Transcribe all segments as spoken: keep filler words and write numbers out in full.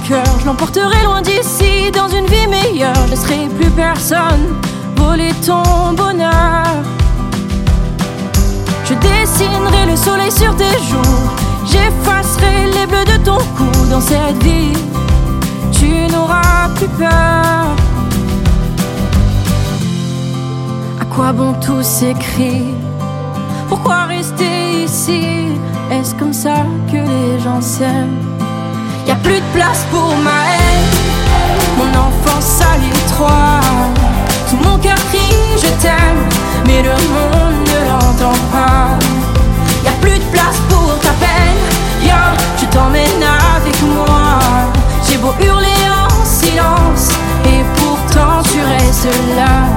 cœur, je l'emporterai loin d'ici, dans une vie meilleure. Je laisserai plus personne voler ton bonheur. Je dessinerai le soleil sur tes joues, j'effacerai les bleus de ton cou. Dans cette vie, tu n'auras plus peur. À quoi bon tous ces cris? Pourquoi rester ici? Est-ce comme ça que les gens s'aiment? Y'a plus de place pour ma haine, mon enfance à l'étroit. Tout mon cœur crie je t'aime, mais le monde ne l'entend pas. Y'a plus de place pour ta peine, viens, je t'emmène avec moi. J'ai beau hurler en silence, et pourtant tu restes là.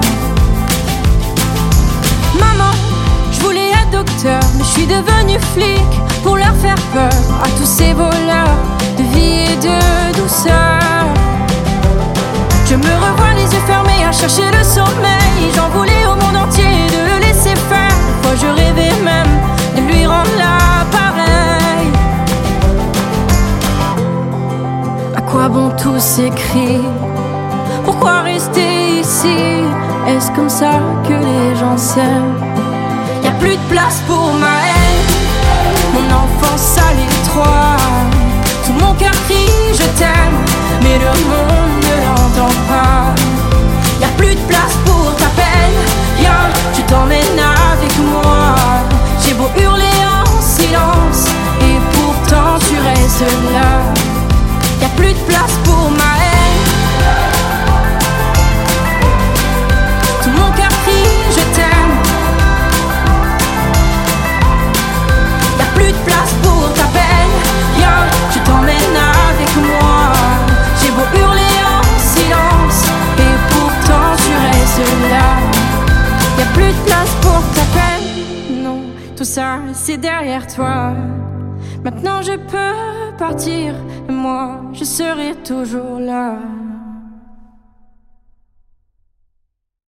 Maman, je voulais être docteur, mais je suis devenue flic pour leur faire peur à tous ces voleurs de vie et de douceur. Je me revois les yeux fermés à chercher le sommeil. J'en voulais au monde entier de le laisser faire. Parfois je rêvais même de lui rendre l'appareil. À quoi bon tous ces cris? Pourquoi rester ici? Est-ce comme ça que les gens s'aiment? Y'a plus de place pour ma haine, mon enfance à l'étroit. Tout mon cœur crie je t'aime, mais le monde ne l'entend pas. Y'a plus de place pour ta peine, viens, je t'emmène avec moi. J'ai beau hurler en silence, et pourtant tu restes là. Y'a plus de place pour ma haine, tout mon cœur crie je t'aime. Y'a plus de place pour ta peine, viens, je t'emmène avec moi. J'ai beau hurler en silence, et pourtant tu restes là. Y'a plus de place pour ta peine, non, tout ça c'est derrière toi. Maintenant je peux partir, et moi je serai toujours là.